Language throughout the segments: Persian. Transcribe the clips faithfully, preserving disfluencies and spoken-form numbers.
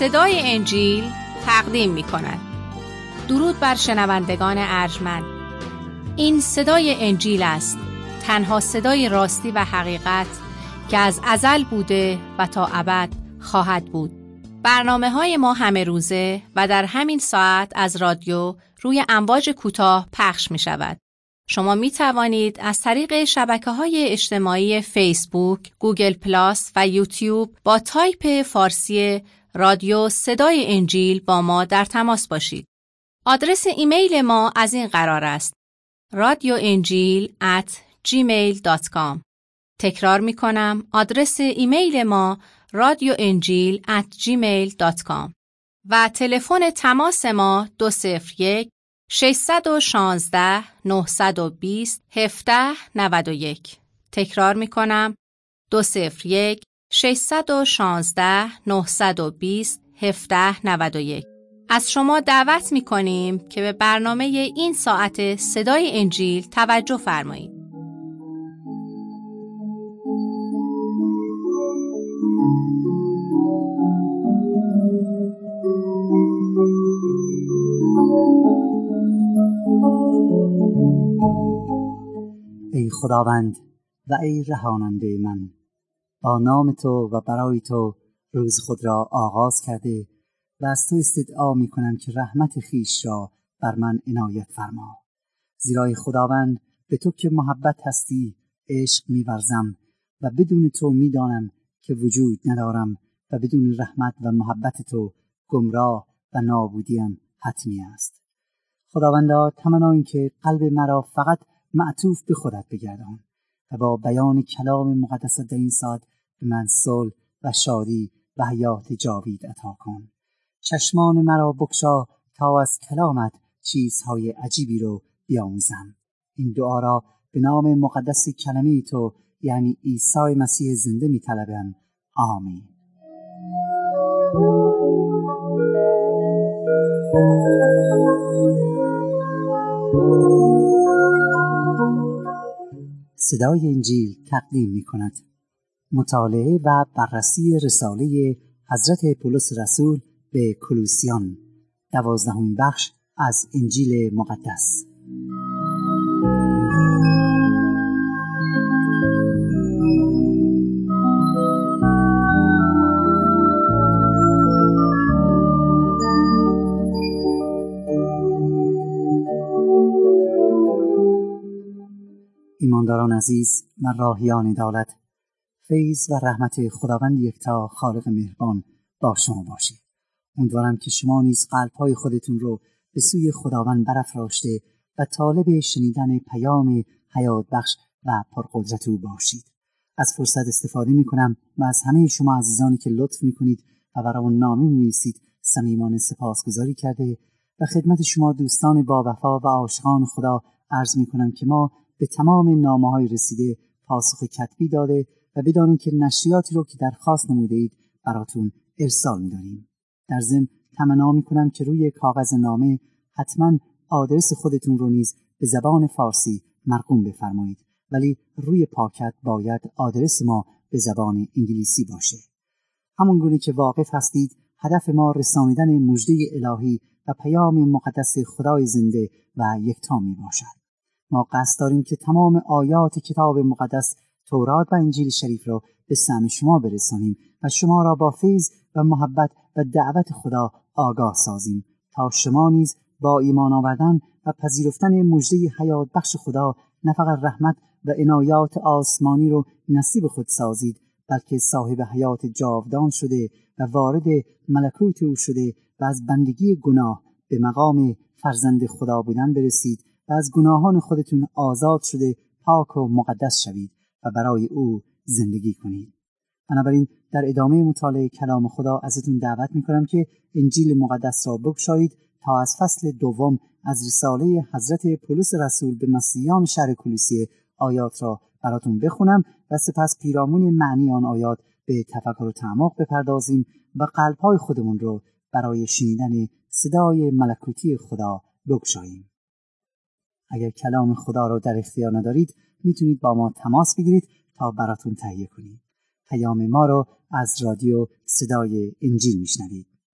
صدای انجیل تقدیم می کند. درود بر شنوندگان ارجمند. این صدای انجیل است، تنها صدای راستی و حقیقت که از ازل بوده و تا ابد خواهد بود. برنامه های ما همه روزه و در همین ساعت از رادیو روی امواج کوتاه پخش می شود. شما می توانید از طریق شبکه‌های اجتماعی فیسبوک، گوگل پلاس و یوتیوب با تایپ فارسی رادیو صدای انجیل با ما در تماس باشید. آدرس ایمیل ما از این قرار است: رادیو انجیل ات جیمیل دات کام. تکرار می کنم، آدرس ایمیل ما رادیو انجیل ات جیمیل دات کام و تلفن تماس ما دو صفر یک ششصد و شانزده نهصد و بیست هفده نود و یک. تکرار می کنم، دو صفر یک ششصد و شانزده نهصد و بیست هفده نود و یک. از شما دعوت می کنیم که به برنامه این ساعت صدای انجیل توجه فرمایید. ای خداوند و ای رهاننده من، با نام تو و برای تو روز خود را آغاز کرده و از تو استدعا می کنم که رحمت خیش را بر من عنایت فرما. زیرا ای خداوند، به تو که محبت هستی عشق می ورزم و بدون تو می دانم که وجود ندارم و بدون رحمت و محبت تو گمراه و نابودیم حتمی است. خداوندا، تمنا این که قلب مرا فقط معطوف به خودت بگردان و با بیان کلام مقدس در این ساعت به من صلح و شادی و حیات جاوید عطا کن. چشمان مرا بگشا تا از کلامت چیزهای عجیبی رو بیاموزم. این دعا را به نام مقدس کلمه تو یعنی عیسی مسیح زنده می طلبم. آمین. صدای انجیل تقدیم می کند مطالعه و بررسی رساله حضرت پولس رسول به کولوسیان، دوازدهمین بخش از انجیل مقدس. ایمانداران عزیز و راهیان عدالت، فیض و رحمت خداوند یکتا خالق مهربان با شما باشید. امیدوارم که شما نیز قلب‌های خودتون رو به سوی خداوند برافراشته و طالب شنیدن پیام حیات بخش و پرقدرت او باشید. از فرصت استفاده می‌کنم و از همه شما عزیزانی که لطف می‌کنید و برامون نامه می‌نویسید صمیمانه سپاسگزاری کرده و خدمت شما دوستان با وفا و عاشقان خدا عرض می‌کنم که ما به تمام نامه‌های رسیده پاسخ کتبی داده و بدانید که نشریاتی رو که درخواست نموده اید براتون ارسال می‌داریم. در ضمن تمنا می‌کنم که روی کاغذ نامه حتما آدرس خودتون رو نیز به زبان فارسی مرقوم بفرمایید، ولی روی پاکت باید آدرس ما به زبان انگلیسی باشه. همونگونه که واقف هستید هدف ما رسانیدن مژده الهی و پیام مقدس خدای زنده و یکتا میباشد. ما قصد داریم که تمام آیات کتاب مقدس، تورات و انجیل شریف را به سمع شما برسانیم و شما را با فیض و محبت و دعوت خدا آگاه سازیم تا شما نیز با ایمان آوردن و پذیرفتن مژده حیات بخش خدا نه فقط رحمت و عنایات آسمانی رو نصیب خود سازید، بلکه صاحب حیات جاودان شده و وارد ملکوت او شده و از بندگی گناه به مقام فرزند خدا بودن برسید و از گناهان خودتون آزاد شده پاک و مقدس شوید و برای او زندگی کنید. بنابراین در ادامه مطالعه کلام خدا ازتون دعوت میکنم که انجیل مقدس را بگشایید تا از فصل دوم از رساله حضرت پولس رسول به مسیحیان شهر کولوسیه آیات را براتون بخونم و سپس پیرامون معنی آن آیات به تفکر و تعمق بپردازیم و قلب‌های خودمون رو برای شنیدن صدای ملکوتی خدا بگشاییم. اگر کلام خدا را در اختیار ندارید میتونید با ما تماس بگیرید تا براتون تهیه کنیم. پیام ما رو از رادیو صدای انجیل میشنوید.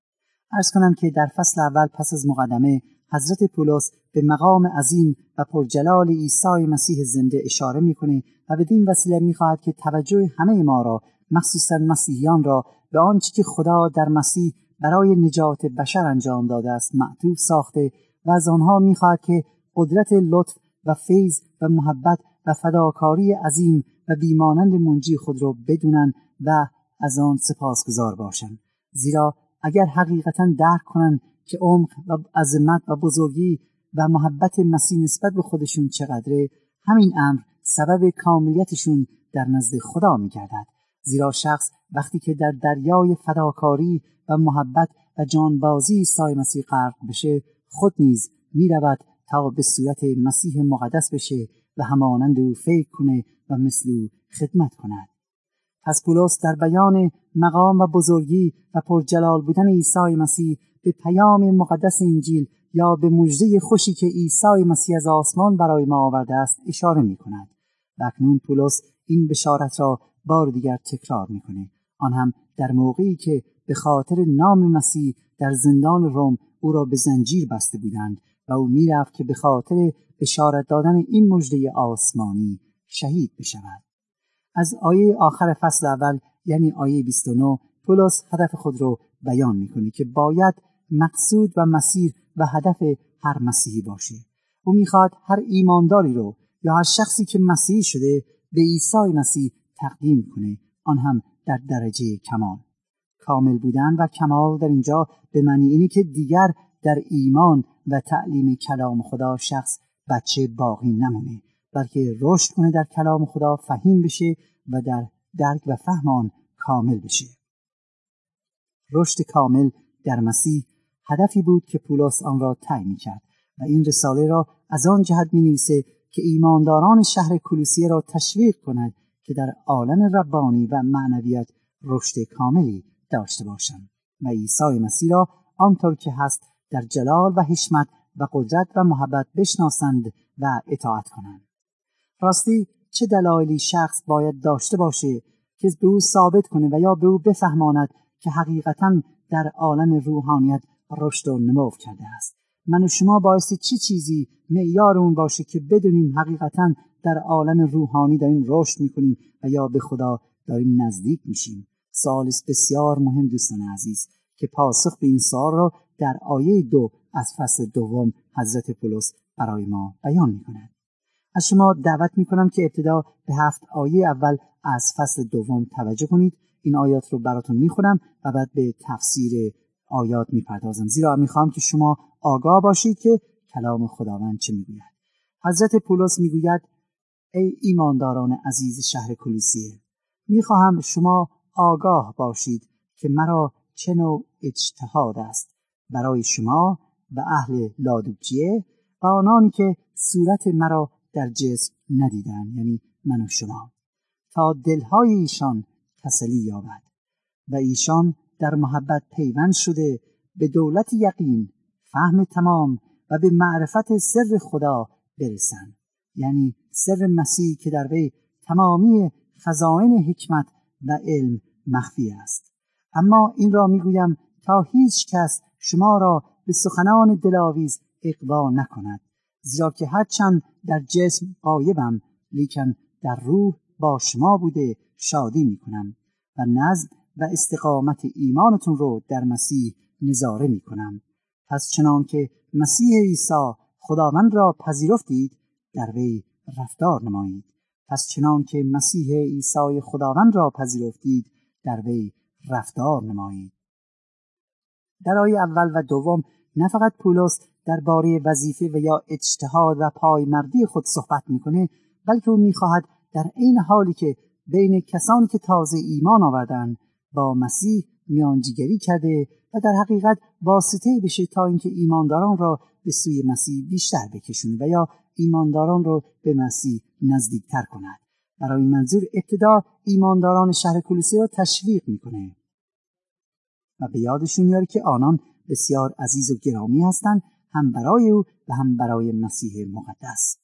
عرض کنم که در فصل اول پس از مقدمه حضرت پولس به مقام عظیم و پرجلال عیسی مسیح زنده اشاره میکنه و بدین وسیله میخواهد که توجه همه ما را، مخصوصا مسیحیان را، به آنچه که خدا در مسیح برای نجات بشر انجام داده است معطوف ساخته و از آنها میخواهد که قدرت لطف و فیض و محبت و فداکاری عظیم و بیمانند منجی خود را بدونن و از آن سپاسگزار باشند. زیرا اگر حقیقتا درک کنن که عمق و عظمت و بزرگی و محبت مسیح نسبت به خودشون چقدره، همین امر سبب کاملیتشون در نزد خدا می‌گردد. زیرا شخص وقتی که در دریای فداکاری و محبت و جانبازی عیسی مسیح غرق بشه، خود نیز می‌رود تا به صورت مسیح مقدس بشه و همانند او فکر کنه و مثل او خدمت کند. پس پولس در بیان مقام و بزرگی و پرجلال بودن عیسی مسیح به پیام مقدس انجیل یا به مژده خوشی که عیسی مسیح از آسمان برای ما آورده است اشاره می کند. و اکنون پولس این بشارت را بار دیگر تکرار می کنه. آن هم در موقعی که به خاطر نام مسیح در زندان روم او را به زنجیر بسته بودند و او می رفت که به خاطر بشارت دادن این مژده آسمانی شهید بشود. از آیه آخر فصل اول یعنی آیه بیست و نه پولس هدف خود را بیان میکنه که باید مقصود و مسیر و هدف هر مسیحی باشه. او میخواد هر ایمانداری رو یا هر شخصی که مسیحی شده به عیسی مسیح تقدیم کنه، آن هم در درجه کمال. کامل بودن و کمال در اینجا به معنی اینه که دیگر در ایمان و تعلیم کلام خدا شخص بچه باقی نمونه، بلکه رشد کنه در کلام خدا، فهیم بشه و در درک و فهم آن کامل بشه. رشد کامل در مسیح هدفی بود که پولس آن را تعیین کرد و این رساله را از آن جهت می‌نویسه که ایمانداران شهر کولوسیه را تشویق کند که در عالم ربانی و معنویت رشد کاملی داشته باشند و عیسی مسیح را آنطور که هست در جلال و حشمت و قدرت و محبت بشناسند و اطاعت کنند. راستی چه دلایلی شخص باید داشته باشه که به او ثابت کنه و یا به او بفهماند که حقیقتاً در عالم روحانیت رشد و نمو کرده است؟ من و شما بایستی چه چی چیزی معیار اون باشه که بدونیم حقیقتاً در عالم روحانی داریم رشد میکنیم و یا به خدا داریم نزدیک میشیم؟ سوال بسیار مهم دوستان عزیز که پاسخ به این سوال را در آیه دو از فصل دوم حضرت پولس برای ما بیان میکند. از شما دعوت میکنم که ابتدا به هفت آیه اول از فصل دوم توجه کنید. این آیات رو براتون میخونم و بعد به تفسیر آیات میپردازم، زیرا میخوام که شما آگاه باشید که کلام خداوند چه میگوید. حضرت پولس میگوید: ای ایمانداران عزیز شهر کولوسیه، میخواهم شما آگاه باشید که مرا چه نوع اجتهاد است برای شما و اهل لادوکیه و آنانی که صورت مرا در جسم ندیدن، یعنی من و شما، تا دلهای ایشان تسلی یابد و ایشان در محبت پیوند شده به دولت یقین، فهم تمام و به معرفت سر خدا برسند، یعنی سر مسیح که در وی تمامی خزائن حکمت و علم مخفی است. اما این را میگویم تا هیچ کس شما را به سخنان دلاویز اغوا نکند، زیرا که هرچند در جسم غایبم لیکن در روح با شما بوده شادی میکنم و نظم و استقامت ایمانتون رو در مسیح نظاره میکنم. پس چنان که مسیح عیسی خداوند را پذیرفتید در وی رفتار نمایید. پس چنان که مسیح عیسی خداوند را پذیرفتید در وی رفتار نمایید. در آیه اول و دوم نه فقط پولس درباره وظیفه و یا اجتهاد و پایمردی خود صحبت میکنه، بلکه او میخواهد در عین حالی که بین کسانی که تازه ایمان آوردند با مسیح میانجیگری کرده و در حقیقت واسطه بشه تا اینکه ایمانداران را به سوی مسیح بیشتر بکشونه و یا ایمانداران را به مسیح نزدیکتر کند. برای این منظور ابتدا ایمانداران شهر کولوسیه را تشویق میکنه و به یادشون میاره که آنان بسیار عزیز و گرامی هستند، هم برای او و هم برای مسیح مقدس.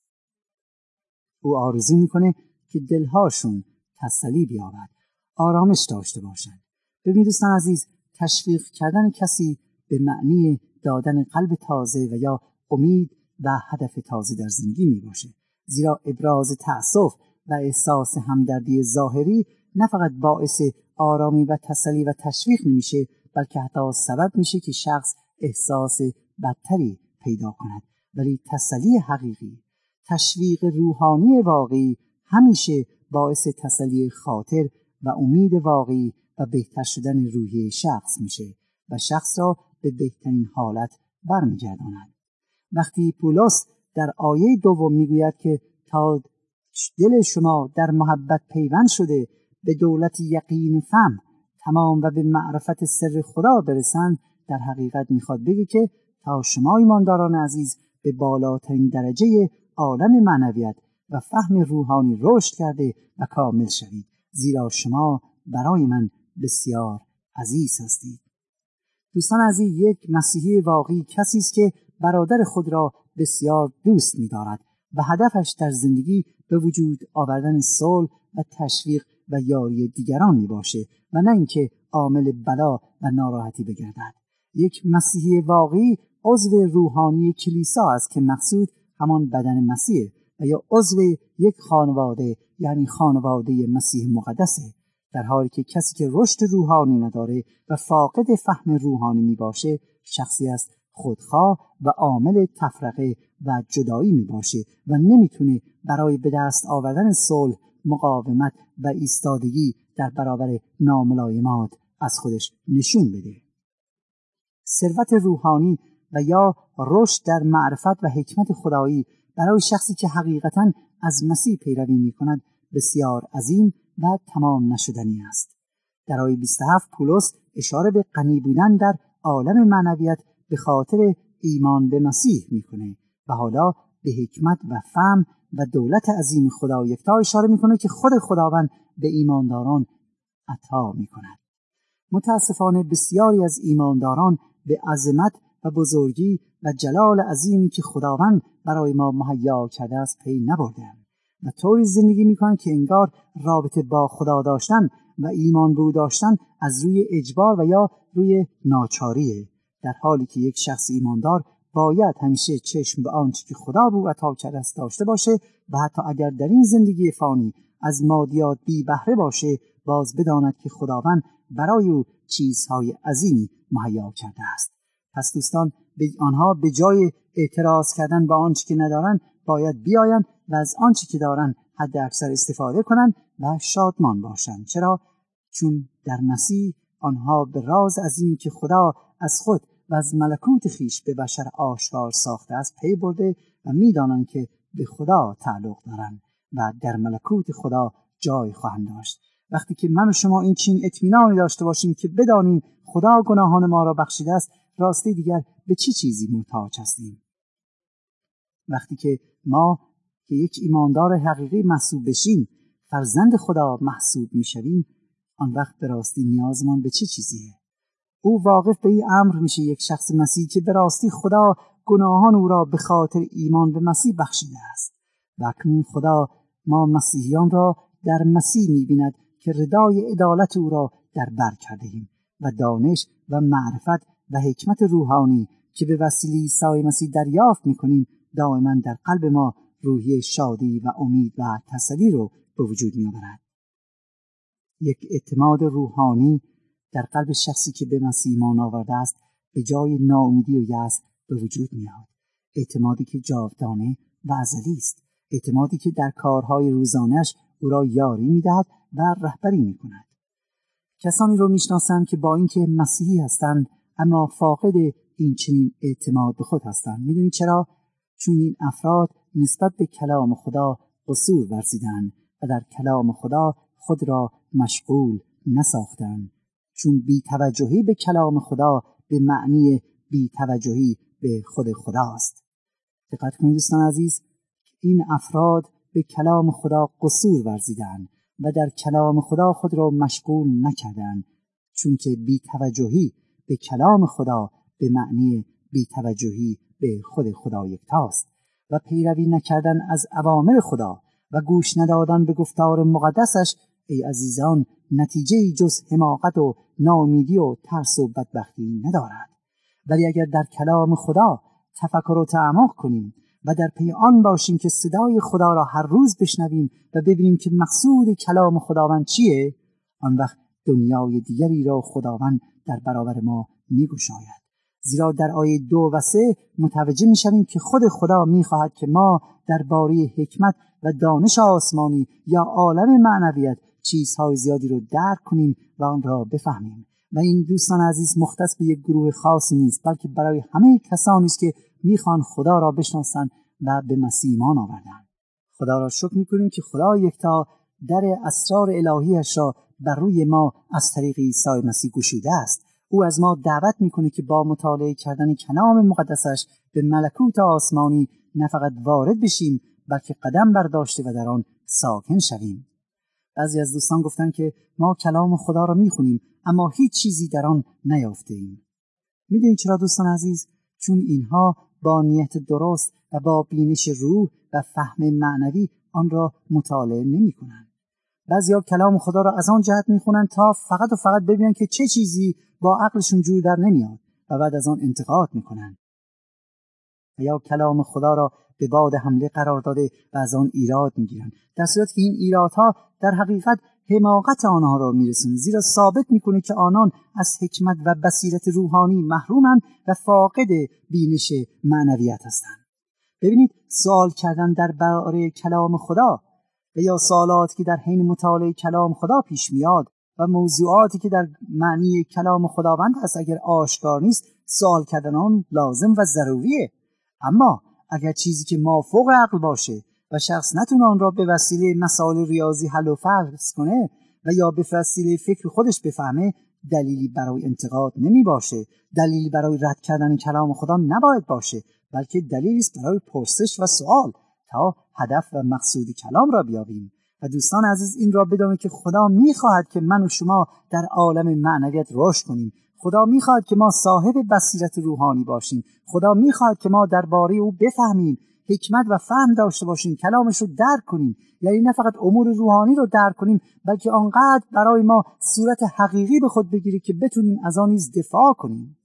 او آرزو میکنه که دلهاشون تسلی بیابد، آرامش داشته باشند. ببینید دوستان عزیز، تشویق کردن کسی به معنی دادن قلب تازه و یا امید و هدف تازه در زندگی می باشه. زیرا ابراز تأسف و احساس همدردی ظاهری نه فقط باعث آرامی و تسلی و تشویق نمیشه، بلکه حتی سبب میشه که شخص احساس بدتری پیدا کند. ولی تسلی حقیقی، تشویق روحانی واقعی همیشه باعث تسلی خاطر و امید واقعی و بهتر شدن روحی شخص میشه و شخص را به بهترین حالت برمیگرداند. وقتی پولس در آیه دوم میگوید که تا دل شما در محبت پیوند شده به دولت یقین فهم تمام و به معرفت سر خدا برسند، در حقیقت میخواد بگه که تا شما ایمانداران عزیز به بالاترین درجه عالم معنویت و فهم روحانی رشد کرده و کامل شوید، زیرا شما برای من بسیار عزیز هستید. دوستان عزیز، یک مسیحی واقعی کسی است که برادر خود را بسیار دوست می‌دارد و هدفش در زندگی به وجود آوردن صلح و تشویق و یاری دیگران میباشه و نه اینکه عامل بلا و ناراحتی بگردد. یک مسیحی واقعی عضو روحانی کلیسا است که مقصود همان بدن مسیح و یا عضو یک خانواده، یعنی خانواده مسیح مقدسه، در حالی که کسی که رشد روحانی نداره و فاقد فهم روحانی میباشه شخصی است خودخواه و عامل تفرقه و جدایی میباشه و نمیتونه برای به دست آوردن صلح مقاومت و ایستادگی در برابر ناملایمات از خودش نشون بده. ثروت روحانی و یا رشد در معرفت و حکمت خدایی برای شخصی که حقیقتاً از مسیح پیروی میکند بسیار عظیم و تمام نشدنی است. در آیه بیست و هفت پولس اشاره به غنی بودن در عالم معنویت به خاطر ایمان به مسیح میکنه و حالا به حکمت و فهم و دولت عظیم خدا یکتا اشاره میکنه که خود خداوند به ایمانداران عطا میکند. متاسفانه بسیاری از ایمانداران به عظمت و بزرگی و جلال عظیمی که خداوند برای ما مهیا کرده است پی نبردند و طوری زندگی میکنند که انگار رابطه با خدا داشتن و ایمان به او داشتن از روی اجبار و یا روی ناچاریه، در حالی که یک شخص ایماندار باید همیشه چشم به آنچه که خدا به او عطا کرده است داشته باشه و حتی اگر در این زندگی فانی از مادیات بی بهره باشه باز بداند که خداوند برای او چیزهای عظیمی مهیا کرده است. پس دوستان، به آنها به جای اعتراض کردن با آنچه که ندارن باید بیاین و از آنچه که دارن حد اکثر استفاده کنن و شادمان باشن. چرا؟ چون در مسیح آنها به راز عظیمی که خدا از خود و از ملکوت خیش به بشر آشکار ساخته است پی برده و میدانند که به خدا تعلق دارند و در ملکوت خدا جای خواهند داشت. وقتی که من و شما این چنین اطمینانی داشته باشیم که بدانیم خدا گناهان ما را بخشیده است، راستی دیگر به چه چی چیزی محتاج هستیم؟ وقتی که ما که یک ایماندار حقیقی محسوب بشیم، فرزند خدا محسوب میشویم، آن وقت به راستی نیازمان به چه چی چیزیه؟ او واقف به این امر میشه یک شخص مسیحی که به راستی خدا گناهان او را به خاطر ایمان به مسیح بخشیده است و اکنون خدا ما مسیحیان را در مسیح میبیند که ردای عدالت او را در بر کرده‌ایم و دانش و معرفت و حکمت روحانی که به وسیله عیسی مسیح دریافت میکنیم دائما در قلب ما روحیه شادی و امید و تسلی رو به وجود میآورد. یک اعتماد روحانی در قلب شخصی که به مسیح ایمان آورده است به جای ناامیدی و یأس به وجود میاد. اعتمادی که جاودانه و ازلی است. اعتمادی که در کارهای روزانه‌اش او را یاری میدهد و رهبری میکند. کسانی رو میشناسم که با اینکه مسیحی هستند اما فاقد این چنین اعتماد به خود هستند. میدونید چرا؟ چون این افراد نسبت به کلام خدا قصور ورزیدند و در کلام خدا خود را مشغول نساختند. چون بی‌توجهی به کلام خدا به معنی بی‌توجهی به خود خداست. دقت کنید دوستان عزیز، این افراد به کلام خدا قصور ورزیدند و در کلام خدا خود را مشغول نکردند، چون که بی‌توجهی به کلام خدا به معنی بی‌توجهی به خود خدا یکتاست و پیروی نکردن از اوامر خدا و گوش ندادن به گفتار مقدسش، ای عزیزان، نتیجه جز حماقت و ناامیدی و ترس و بدبختی ندارد. ولی اگر در کلام خدا تفکر و تعمق کنیم و در پی آن باشیم که صدای خدا را هر روز بشنویم و ببینیم که مقصود کلام خداوند چیه، آن وقت دنیای دیگری را خداوند در برابر ما می‌گشاید. زیرا در آیه دو و سه متوجه می‌شویم که خود خدا می‌خواهد که ما درباره حکمت و دانش آسمانی یا عالم معنویت چیزهای زیادی رو درک کنیم و آن را بفهمیم. و این دوستان عزیز مختص به یک گروه خاصی نیست، بلکه برای همه کسانی است که میخوان خدا را بشناسند و به مسیح ایمان آوردند. خدا را شکر میکنیم که خدا یکتا در اسرار الهیش را بر روی ما از طریق عیسی مسیح گشوده است. او از ما دعوت میکنه که با مطالعه کردن کلام مقدسش به ملکوت آسمانی نه فقط وارد بشیم، بلکه قدم برداشته و در آن ساکن شویم. بعضی از دوستان گفتن که ما کلام خدا را میخونیم اما هیچ چیزی در آن نیافته ایم. میدونید چرا دوستان عزیز؟ چون اینها با نیت درست و با بینش روح و فهم معنوی آن را مطالعه نمی کنند. بعضی ها کلام خدا را از آن جهت میخونند تا فقط و فقط ببینن که چه چیزی با عقلشون جور در نمیاد و بعد از آن انتقاد میکنند. و یا کلام خدا را به باد حمله قرار داده و از آن ایراد میگیرند، در صورتی که این ایرادها در حقیقت حماقت آنها را میرسونه، زیرا ثابت میکنه که آنان از حکمت و بصیرت روحانی محرومند و فاقد بینش معنویت هستند. ببینید، سوال کردن درباره کلام خدا و یا سوالاتی که در حین مطالعه کلام خدا پیش میاد و موضوعاتی که در معنی کلام خداوند هست اگر آشکار نیست، سوال کردن آن لازم و ضروریه. اما اگر چیزی که مافوق عقل باشه و شخص نتونه آن را به وسیله مسائل ریاضی حل و فصل کنه و یا به وسیله فکر خودش بفهمه، دلیلی برای انتقاد نمی باشه، دلیلی برای رد کردن کلام خدا نباید باشه، بلکه دلیلی است برای پرسش و سوال تا هدف و مقصود کلام را بیابیم. و دوستان عزیز این را بدانید که خدا میخواهد که من و شما در عالم معنویت رشد کنیم. خدا میخواهد که ما صاحب بصیرت روحانی باشیم. خدا میخواهد که ما درباره او بفهمیم، حکمت و فهم داشته باشیم، کلامش رو درک کنیم. یعنی نه فقط امور روحانی رو درک کنیم، بلکه آنقدر برای ما صورت حقیقی به خود بگیره که بتونیم از آن نیز دفاع کنیم.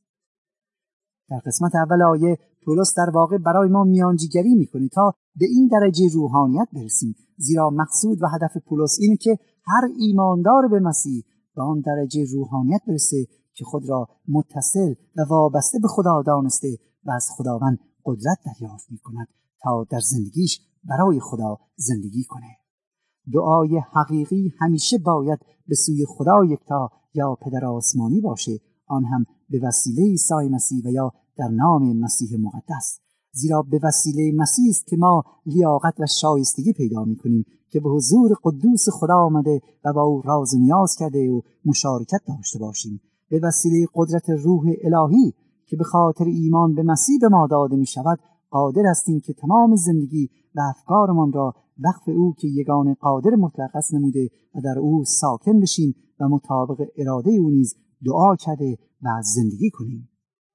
در قسمت اول آیه پولس در واقع برای ما میانجیگری میکنه تا به این درجه روحانیت برسیم، زیرا مقصود و هدف پولس اینه که هر ایماندار به مسیح به آن درجه روحانیت برسه که خود را متصل و وابسته به خدا دانسته و از خداوند قدرت دریافت میکند تا در زندگیش برای خدا زندگی کنه. دعای حقیقی همیشه باید به سوی خدا یکتا یا پدر آسمانی باشه، آن هم به وسیله عیسی مسیح و یا در نام مسیح مقدس. زیرا به وسیله مسیح است که ما لیاقت و شایستگی پیدا می‌کنیم که به حضور قدوس خدا آمده و با او راز و نیاز کرده و مشارکت داشته باشیم. به وسیله قدرت روح الهی که به خاطر ایمان به مسیح به ما داده می‌شود، قادر هستیم که تمام زندگی و افکارمان را وقف او که یگانه قادر مطلق است نموده و در او ساکن بشیم و مطابق اراده او نیز دعا کرده و زندگی کنیم.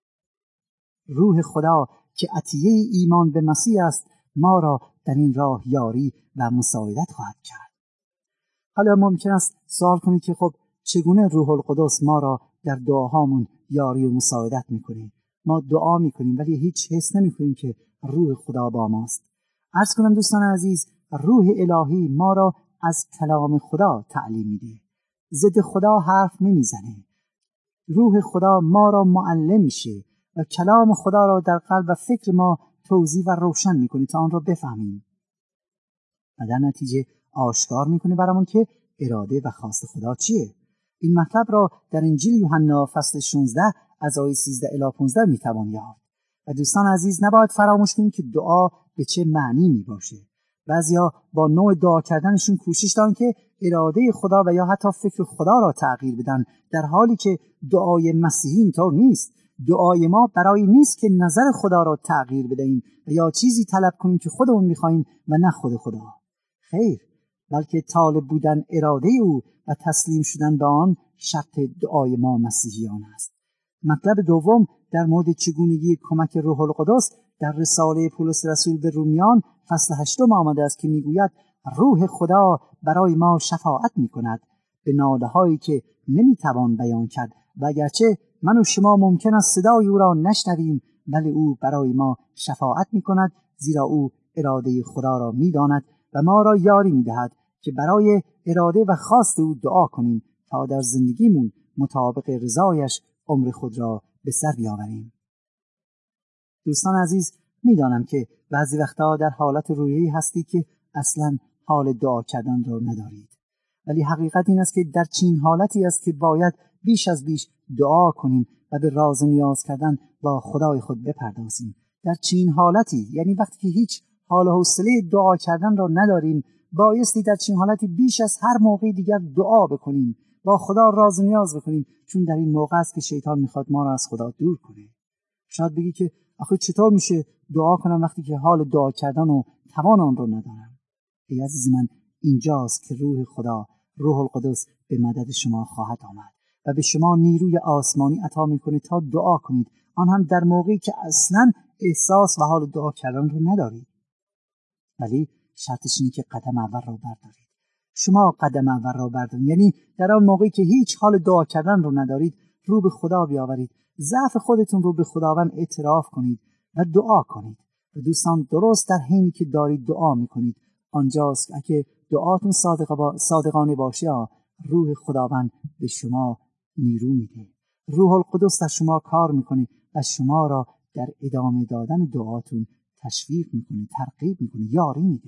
روح خدا که عطیه ایمان به مسیح است ما را در این راه یاری و مساعدت خواهد کرد. حالا ممکن است سوال کنید که خب چگونه روح القدس ما را در دعاهامون یاری و مساعدت میکنه؟ ما دعا میکنیم ولی هیچ حس نمیکنیم که روح خدا با ماست. عرض کنم دوستان عزیز، روح الهی ما را از کلام خدا تعلیم میده، ضد خدا حرف نمیزنه. روح خدا ما را معلم میشه و کلام خدا را در قلب و فکر ما توضیح و روشن میکنه تا آن را بفهمیم و در نتیجه آشکار میکنه برامون که اراده و خواست خدا چیه. این مطلب را در انجیل یوحنا فصل شانزده از آیه سیزده الی پانزده میتوان یافت. و دوستان عزیز نباید فراموش کنیم که دعا به چه معنی میباشه. بعضیا با نوع دعا کردنشون کوشش دارن که اراده خدا و یا حتی فکر خدا را تغییر بدن، در حالی که دعای مسیحی اینطور نیست. دعای ما برای نیست که نظر خدا را تغییر بدهیم و یا چیزی طلب کنیم که خودمون میخوایم و نه خود خدا. خیر، بلکه طالب بودن اراده او و تسلیم شدن به آن شرط دعای ما مسیحیان است. مطلب دوم در مورد چگونگی کمک روح القدس در رساله پولس رسول به رومیان فصل هشتم آمده است که میگوید روح خدا برای ما شفاعت میکند به ناله‌هایی که نمیتوان بیان کرد و اگرچه من و شما ممکن است صدای او را نشنویم، ولی او برای ما شفاعت می‌کند، زیرا او اراده خدا را می‌داند و ما را یاری می‌دهد که برای اراده و خواست او دعا کنیم تا در زندگیمون مطابق رضایش عمر خود را به سر بیاوریم. دوستان عزیز، می‌دانم که بعضی وقتا در حالت روحی هستید که اصلاً حال دعا کردن را ندارید، ولی حقیقت این است که در چنین حالتی است که باید بیش از بیش دعا کنیم و به راز و نیاز کردن با خدای خود بپردازیم. در چنین حالتی، یعنی وقتی که هیچ حال و حوصله دعا کردن را نداریم، بایستی در چنین حالتی بیش از هر موقع دیگر دعا بکنیم، با خدا راز و نیاز بکنیم، چون در این موقع است که شیطان میخواد ما را از خدا دور کنه. شاید بگی که آخه چطور میشه دعا کنم وقتی که حال دعا کردن و توان آن رو ندارم؟ ای عزیز من، اینجاست که روح خدا، روح القدس به مدد شما خواهد آمد و به شما نیروی آسمانی عطا میکنه تا دعا کنید، آن هم در موقعی که اصلا احساس و حال دعا کردن رو ندارید. ولی شرطش اینه که قدم اول را بردارید. شما قدم اول را بردارید، یعنی در آن موقعی که هیچ حال دعا کردن رو ندارید، رو به خدا بیاورید، ضعف خودتون رو به خداوند اعتراف کنید و دعا کنید. و دوستان، درست در حینی که دارید دعا میکنید، آنجاست که اگه دعاتون صادق صادقانه باشه، روح خداوند به شما نیرو میده، روح القدس در شما کار میکنه و شما را در ادامه دادن دعاتون تشویق میکنه، ترغیب میکنه، یاری میده.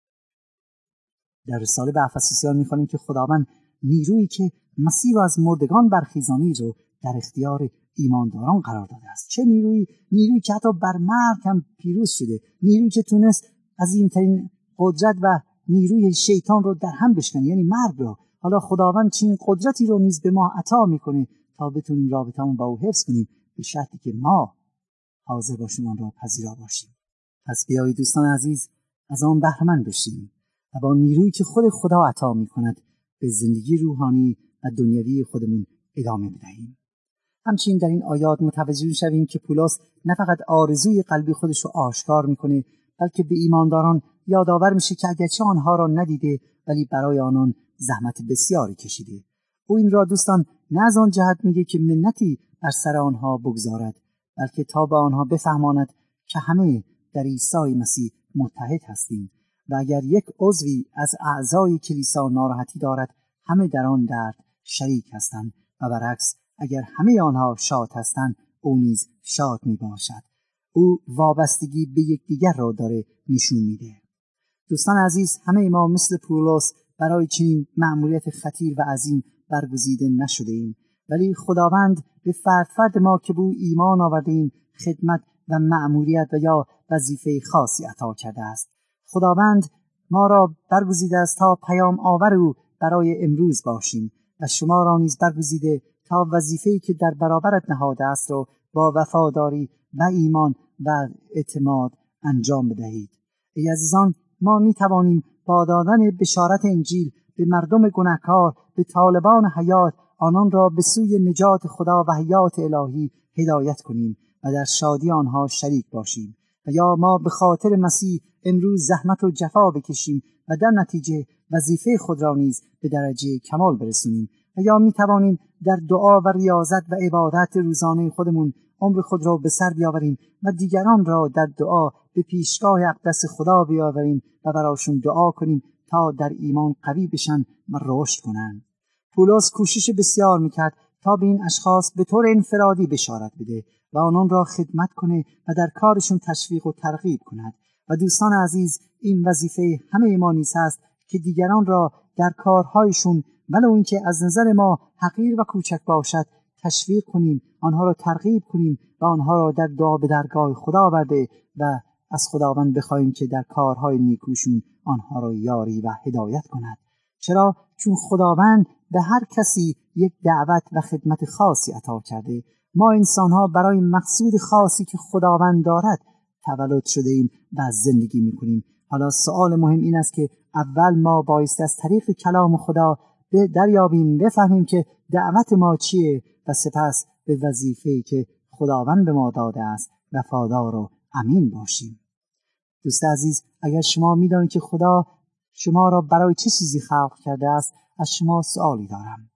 در رساله به افسوسیان میخوانیم که خداوند نیرویی که مسیح را از مردگان برخیزانی رو در اختیار ایمانداران قرار داده است. چه نیرویی؟ نیرویی که حتی بر مرگ هم پیروز شده، نیرویی که تونست عظیمترین قدرت و نیروی شیطان رو در هم بشکنه، یعنی مرگ را. حالا خداوند چنین قدرتی رو نیز به ما عطا میکنه تا بتونیم رابطمون با او حفظ کنیم، به شرطی که ما حاضر باشیم آن را پذیرا باشیم. پس بیایید دوستان عزیز، از آن بهره مند بشیم و با نیرویی که خود خدا عطا میکند به زندگی روحانی و دنیوی خودمون ادامه بدهیم. همچنین در این آیات متوجه شویم که پولس نه فقط آرزوی قلبی خودش رو آشکار میکنه، بلکه به ایمانداران یادآور میشه که اگرچه آنها را ندیده، ولی برای آنان زحمت بسیاری کشیده. او این را دوستان نه از آن جهت میگه که منتی بر سر آنها بگذارد، بلکه تا به آنها بفهماند که همه در عیسی مسیح متحد هستیم و اگر یک عضوی از اعضای کلیسا ناراحتی دارد، همه در آن درد شریک هستند و برعکس اگر همه آنها شاد هستند، او نیز شاد می باشد. او وابستگی به یکدیگر را داره نشون میده. دوستان عزیز، همه ما مثل پولس برای چنین مأموریت خطیر و عظیم برگزیده نشده ایم، ولی خداوند به فرد فرد ما که به او ایمان آورده ایم خدمت و مأموریت و یا وظیفه خاصی عطا کرده است. خداوند ما را برگزیده است تا پیام آور او برای امروز باشیم و شما را نیز برگزیده تا وظیفه‌ای که در برابرت نهاده است را با وفاداری و ایمان و اعتماد انجام بدهید. ای عزیزان، ما می توانیم با دادن بشارت انجیل به مردم گناهکار، به طالبان حیات، آنان را به سوی نجات خدا و حیات الهی هدایت کنیم و در شادی آنها شریک باشیم. و یا ما به خاطر مسیح امروز زحمت و جفا بکشیم و در نتیجه وظیفه خود را نیز به درجه کمال برسونیم. و یا می توانیم در دعا و ریاضت و عبادت روزانه خودمون عمر خود را به سر بیاوریم و دیگران را در دعا به پیشگاه اقدس خدا بیاوریم و براشون دعا کنیم تا در ایمان قوی بشن و رشد کنند. پولس کوشش بسیار میکرد تا به این اشخاص به طور انفرادی بشارت بده و آنان را خدمت کنه و در کارشون تشویق و ترغیب کند. و دوستان عزیز، این وظیفه همه ما نیز هست که دیگران را در کارهایشون ولو اینکه از نظر ما حقیر و کوچک باشد تشویق کنیم، آنها را ترغیب کنیم و آنها را در دعا به درگاه خدا برده و از خداوند بخواهیم که در کارهای نیکوشون آنها را یاری و هدایت کند. چرا؟ چون خداوند به هر کسی یک دعوت و خدمت خاصی عطا کرده. ما انسان‌ها برای مقصود خاصی که خداوند دارد تولد شده ایم و زندگی می‌کنیم. حالا سوال مهم این است که اول ما بایستی از طریق کلام خدا به دریابیم، بفهمیم که دعوت ما چیه و سپس به وظیفه‌ای که خداوند به ما داده است وفادار و امین باشیم. دوست عزیز، اگر شما می‌دانید که خدا شما را برای چه چیزی خلق کرده است، از شما سوالی دارم.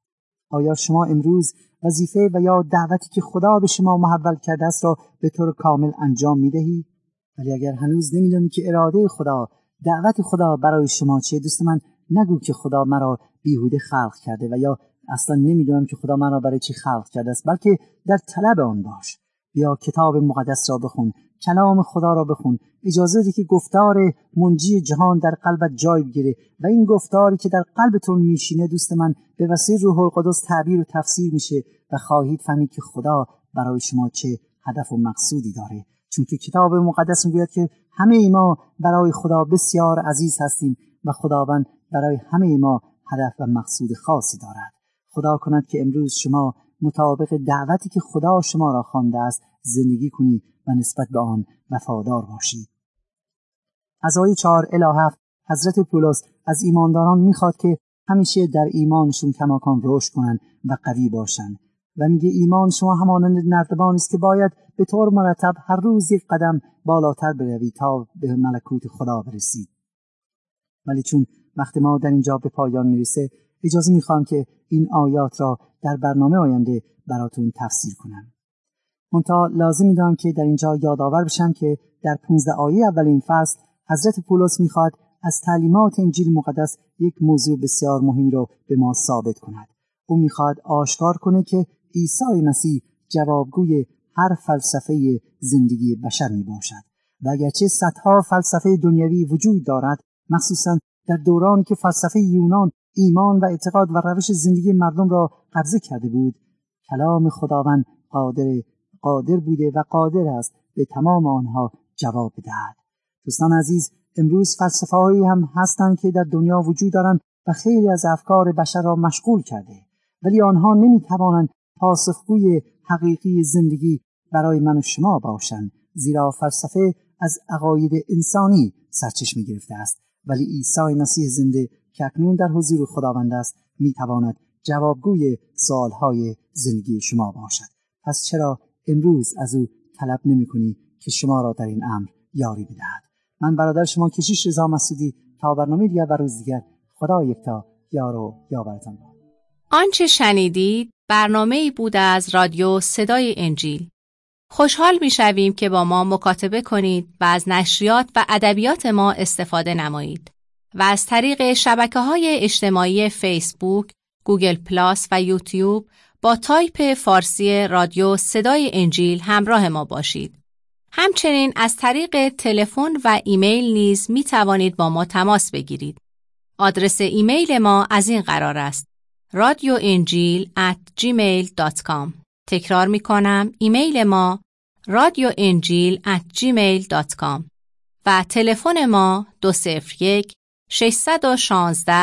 آیا شما امروز وظیفه و یا دعوتی که خدا به شما محول کرده است را به طور کامل انجام می‌دهید؟ ولی اگر هنوز نمی‌دانی که اراده خدا، دعوت خدا برای شما چیه، دوست من نگو که خدا مرا بیهوده خلق کرده و یا اصلا نمی‌دونم که خدا مرا برای چی خلق کرده است، بلکه در طلب آن باش. بیا کتاب مقدس را بخون، کلام خدا را بخون، اجازه ده که گفتار منجی جهان در قلبت جای بگیره و این گفتاری که در قلبتون میشینه دوست من به وسیله روح القدس تعبیر و تفسیر میشه و خواهید فهمید که خدا برای شما چه هدف و مقصودی داره. چون که کتاب مقدس میگوید که همه ما برای خدا بسیار عزیز هستیم و خداوند برای همه ما هدف و مقصود خاصی دارد. خدا کند که امروز شما مطابق دعوتی که خدا شما را خوانده است زندگی کنید و نسبت به آن وفادار باشید. از آیه چهار الی هفت حضرت پولس از ایمانداران میخواد که همیشه در ایمانشون کماکان رشد کنند و قوی باشند و میگه ایمان شما همانند نردبانی است که باید به طور مرتب هر روز یک قدم بالاتر بروید تا به ملکوت خدا برسید. ولی چون وقت ما در اینجا به پایان میرسه، اجازه میخوام که این آیات را در برنامه آینده براتون تفسیر کنم. منتها لازم میدونم که در اینجا یادآور بشم که در پانزده آیه اول این فصل حضرت پولس میخواد از تعلیمات انجیل مقدس یک موضوع بسیار مهمی رو به ما ثابت کند. او میخواد آشکار کنه که عیسی مسیح جوابگوی هر فلسفه زندگی بشر میباشد و اگرچه صدها فلسفه دنیوی وجود دارد، مخصوصا در دورانی که فلسفه یونان ایمان و اعتقاد و روش زندگی مردم را قبضه کرده بود، کلام خداوند قادر قادر بوده و قادر است به تمام آنها جواب بدهد. دوستان عزیز، امروز فلسفه‌هایی هم هستند که در دنیا وجود دارند و خیلی از افکار بشر را مشغول کرده، ولی آنها نمی‌توانند پاسخگوی حقیقی زندگی برای من و شما باشند، زیرا فلسفه از عقاید انسانی سرچشمه گرفته است، ولی عیسی مسیح زنده که اکنون در حضور خداوند است می‌تواند جوابگوی سوال‌های زندگی شما باشد. پس چرا امروز از او طلب نمی‌کنی که شما را در این امر یاری بدهد؟ من برادر شما کشیش رضا مسعودی تا برنامه دیگر و روز دیگر، خدا یکتا یار و یاورتان باد. آنچه شنیدید برنامه‌ای بود از رادیو صدای انجیل. خوشحال می‌شویم که با ما مکاتبه کنید و از نشریات و ادبیات ما استفاده نمایید و از طریق شبکه‌های اجتماعی فیسبوک، گوگل پلاس و یوتیوب با تایپ فارسی رادیو صدای انجیل همراه ما باشید. همچنین از طریق تلفن و ایمیل نیز می توانید با ما تماس بگیرید. آدرس ایمیل ما از این قرار است: رادیو انجیل ات جیمیل دات کام. تکرار می کنم، ایمیل ما رادیو انجیل ات جیمیل دات کام و تلفن ما دو صفر یک شش یک شش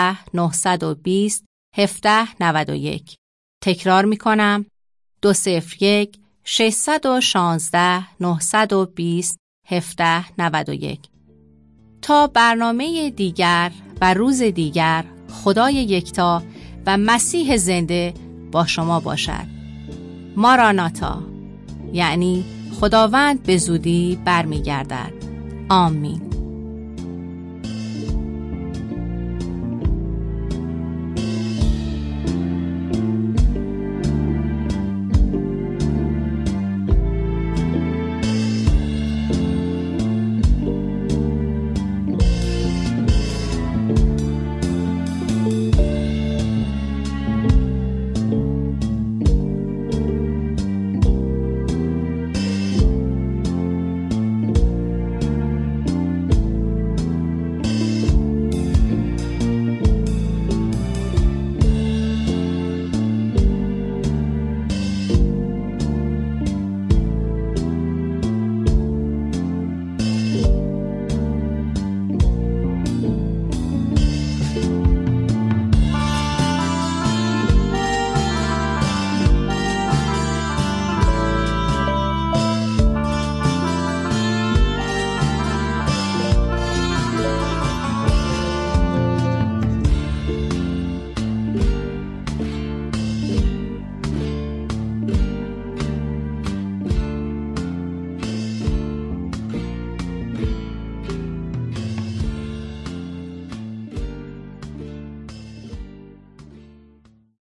نه دو صفر هفت نه یک. تکرار می کنم، دو صفر یک شش یک شش نه دو صفر هفت نه یک. تا برنامه دیگر و روز دیگر، خدای یکتا و مسیح زنده با شما باشد. ماراناتا، یعنی خداوند به زودی برمیگردد. آمین.